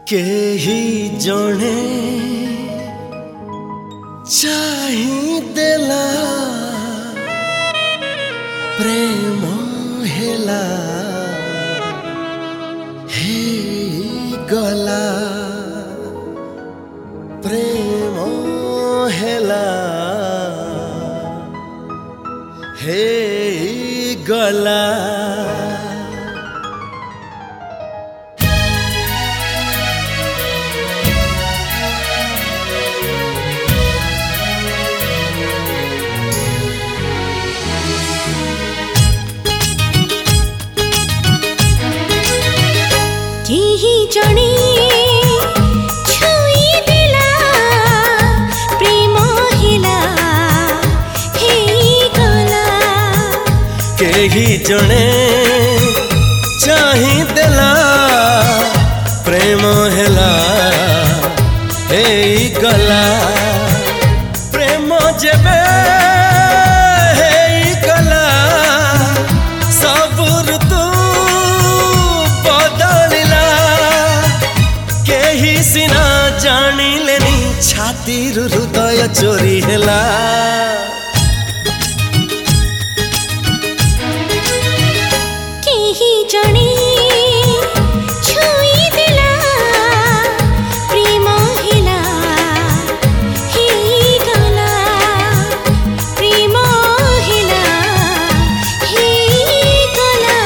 केही जणे चाही देला प्रेम हेला हे गला प्रेम हेला हे गला। केही जणे छुई देला प्रेम हेला हे गला। केही जणे चाही देला प्रेम हेला हे गला। प्रेम जेबे हे गला सब ऋतु बदलिला। केही सिना जानिलेनी छातीर हृदय चोरी हेला। केही जणे छुई देला प्रेम हेला हे गला। प्रेम हेला हे गला।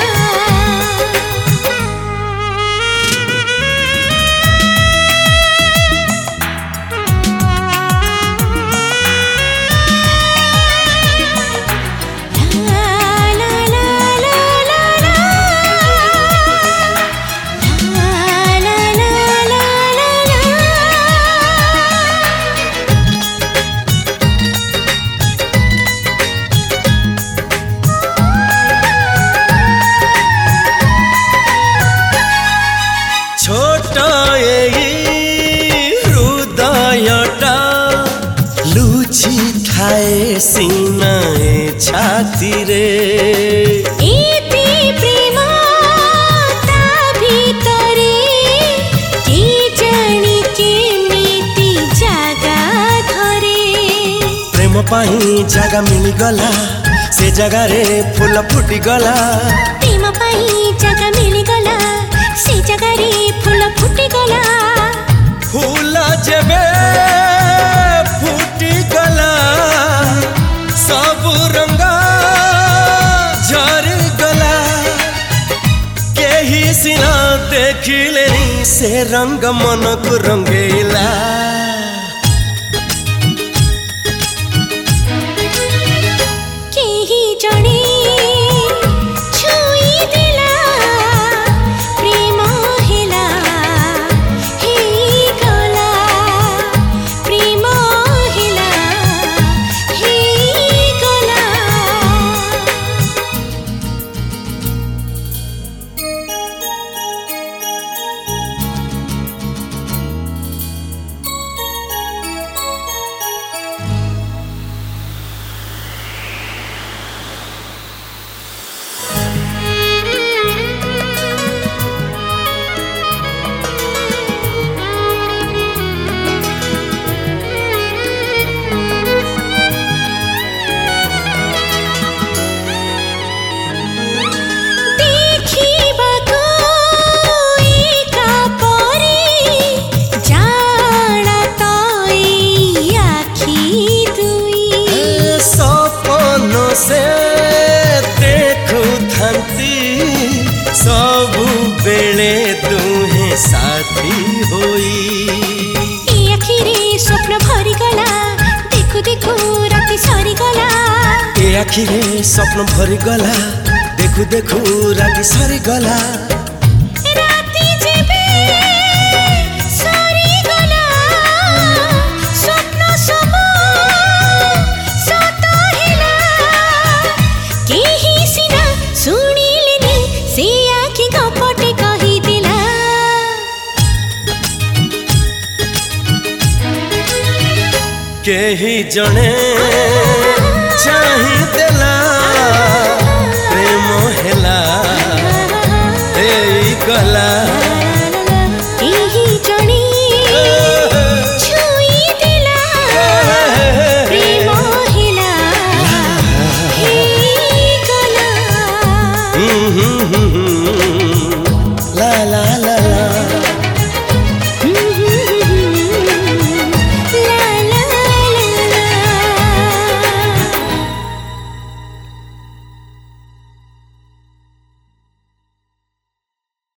छोट हृदयटा लुची थाए सीनाए छाती रे। एते प्रेम ता भितरे के जानी केमिति जागा धरे। प्रेम पाई जागा मिलिगला से जगह रे फूल फुटिगला। प्रेम पाई जागा मिलिगला से जगह रे फूल फुटिगला। फूल जेबे फुटिगला सब रंग झरिगला। केही सिना देखिलेनी से रंग मन को रंगेला। केही जणे छुई देला प्रेम हेला हे गला। प्रेम हेला हे गला। से देखु थंती सबु बेले दुहे साथी होई। ए आखिरे स्वप्न भरी गला देखु देखु राति सरी गला। ए आखिरे स्वप्न भरी गला देखु देखु राति सरी गला। राति जेबे सरी गला स्वप्न सब सत हेला। केही सिना सुनिलेनी से आखि गपटे कहि देला। केही जणे चाही देला प्रेम हेला हे गला।